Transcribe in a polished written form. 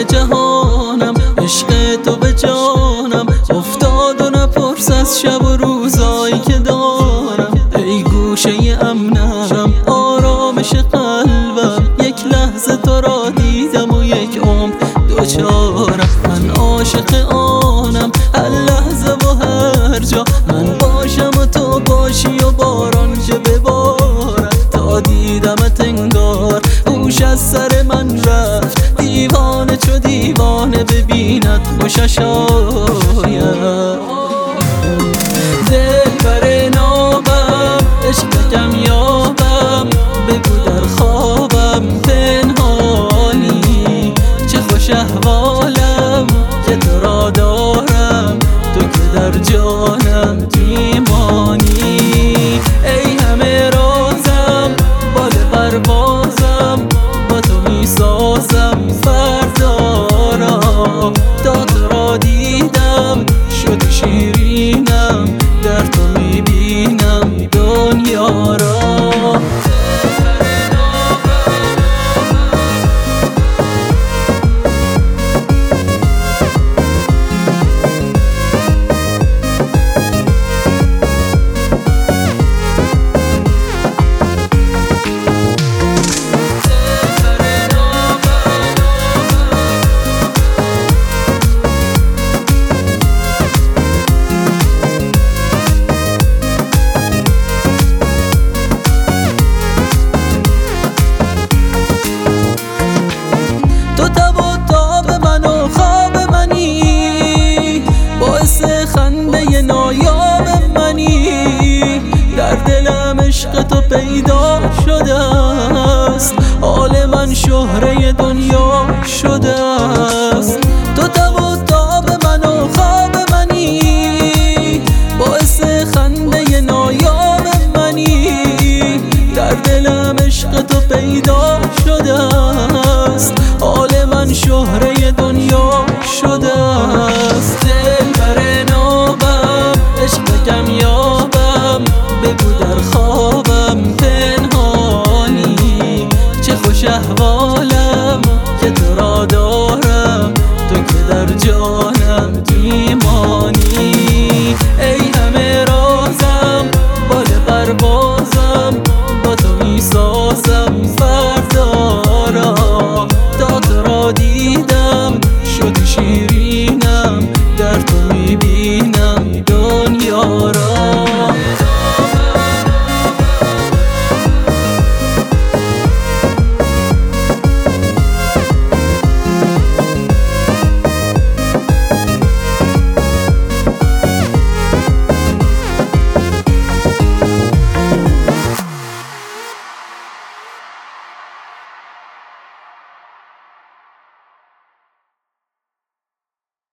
جهانم، عشق تو به جانم افتاد و نپرس از شب و روزایی که دارم. ای گوشه امنم، آرامش قلبم، یک لحظه تو را دیدم و یک عمر دوچارم. من عاشق آنم، هر لحظه و هر جا من باشم و تو باشی و باران که ببارد. تا دیدمت انگار هوش از سر من رفت، دیوانه چو دیوانه ببیند خوشش آید. دلبر نابم، عشق کمیابم، بگو در خوابم پنهانی چه خوش احوالم که تو را دارم، تو که در جانم میمانی. ای همه رازم، بال پروازم، با تو میسازم فردا را. تا تو را دیدم شد شیرینم، در تو میبینم دنیا را. تو تب و تاب من و خواب منی، باعث خنده نایاب منی. در دلم عشق تو پیدا شده است، حال من شهره دنیا شده است. تو تب و تاب من و خواب منی، باعث خنده نایاب منی. در دلم عشق تو پیدا شده است، حال من شهره دنیا شده است. دلبر